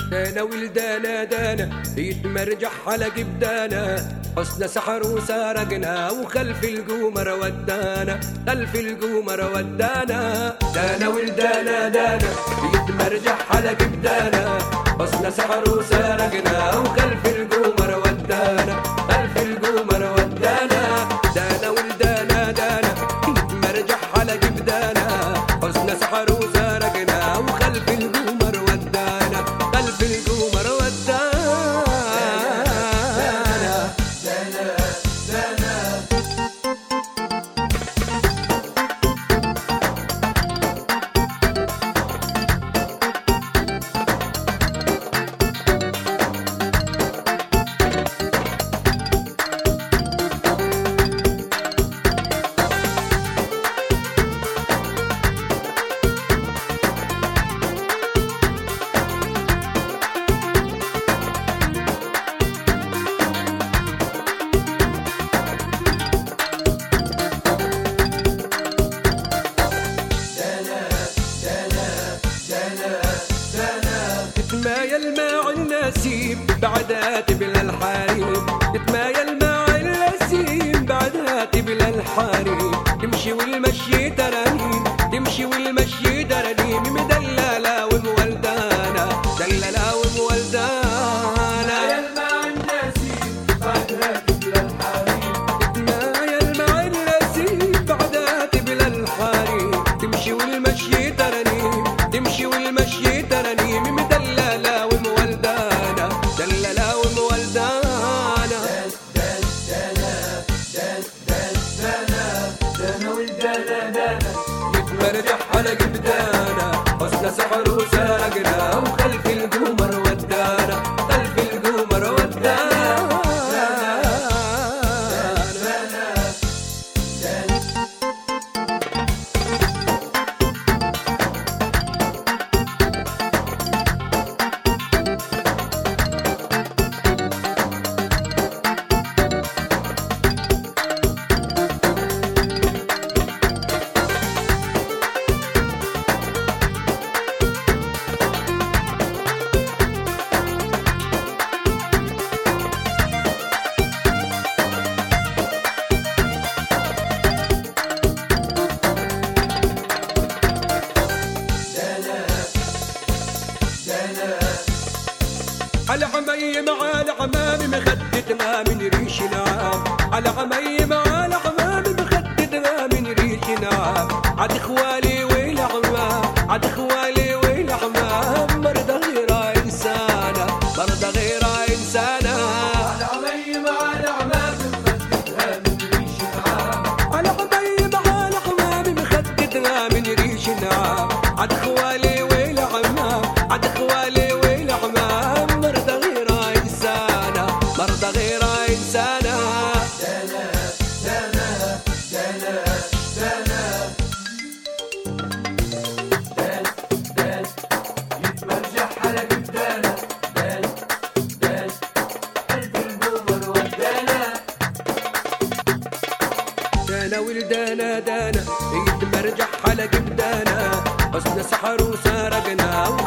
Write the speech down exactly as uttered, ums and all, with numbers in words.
دانا ولدانا دانا يتمرجح على جبدانا، حسن سحر وسرقنا وخلف القمر ودانا، خلف القمر ودانا. دانا ولدانا دانا يتمرجح على جبدانا، حسن سحر وسرقنا وخلف القمر ودانا، خلف القمر ودانا. دانا ولدانا دانا يتمرجح على جبدانا، حسن سحر وسرقنا وخلف القمر ودانا، خلف القمر ودانا. تتمايل مع النسيم بعدها تبلى الحريم، تتمايل مع النسيم بعدها تبلى الحريم. تمشي والمشي ترانيم، تمشي والمشي ترانيم، مدللة ومولدانة، دللة ومولدانة. تتمايل مع النسيم بعدها تبلى الحريم، تتمايل مع النسيم بعدها تبلى الحريم. تمشي والمشي ترانيم، تمشي والمشي ترانيم، مدللة ومولدانة، دللة ومولدانة. دان دانا دان دان دانا دانا ولدانا دانا يتمرجح على جبدانا، حسن سحر وسرقنا وخلف القمر ودانا، خلف القمر ودانا. على عمي مع العمام مخدتنا من ريش نعام، على عمي مع العمام مخدتنا من ريش نعام. عد خوالي والعمام، عد خوالي والعمام، مرضى غير إنسانة، مرضى غير إنسانة. على عمي مع العمام مخدتها من ريش نعام، على عمي مع العمام مخدتنا من ريش نعام. عد خوالي والعمام، عد خوالي والعمام، مرضى غير إنسانة، مرضى غير إنسانة. دانا دانا دانا دانا دان دان يتمرجح على جبدانا، دان دان قلب القمر ودانا. دانا ولدانا دانا يتمرجح على جبدانا، حسن سحر وسرقنا